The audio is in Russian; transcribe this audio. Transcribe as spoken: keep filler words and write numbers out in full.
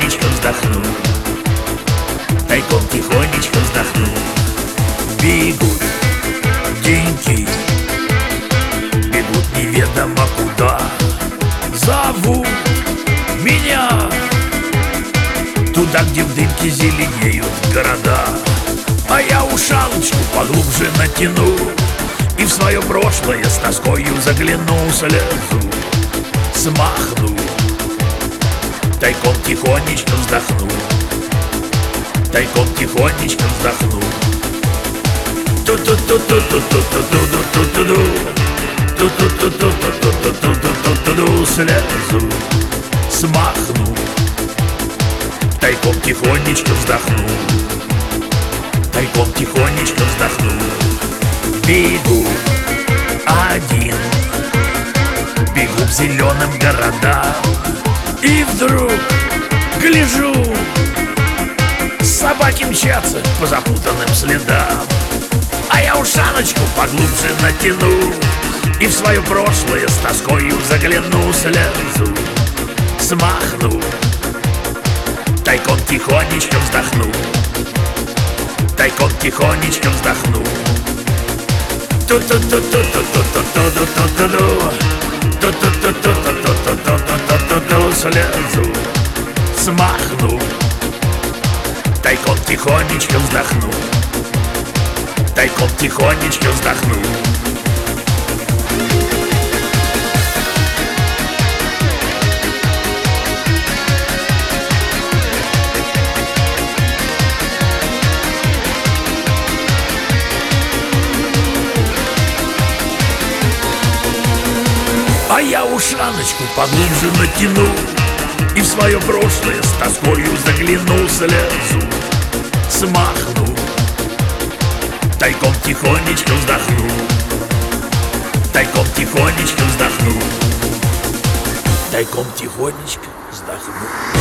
тихонечко вздохнул, тайком тихонечко вздохнул. Бегут деньги, бегут неведомо куда, зовут меня туда, где в дымке зеленеют города. А я ушаночку поглубже натяну и в свое прошлое с тоскою загляну, слезу смахну, тайком тихонечко вздохну, тайком тихонечко вздохну. Ту-ту-ту-ту-ту-ту-ту-ту-ту-ту-ту-ту-ту, ту-ту-ту-ту-ту-ту-ту-ту-ту-ту, слезу смахну, тайком тихонечко вздохну, тайком тихонечко вздохну. Бегу один, бегу к зеленым городам, и вдруг гляжу, собаки мчатся по запутанным следам. А я ушаночку поглубже натяну и в свое прошлое с тоскою загляну, слезу смахну, тайком тихонечко вздохну, тайком тихонечко вздохну. Ту-ту-ту-ту-ту-ту-ту-ту-ту-ту-ту, ту-ту-ту-ту-ту-ту-ту-ту-ту, слезу смахну, тайком тихонечко вздохну, тайком тихонечко вздохну. А я ушаночку поглубже натяну и в свое прошлое с тоскою загляну, слезу смахну, тайком тихонечко вздохну, тайком тихонечко вздохну, тайком тихонечко вздохну.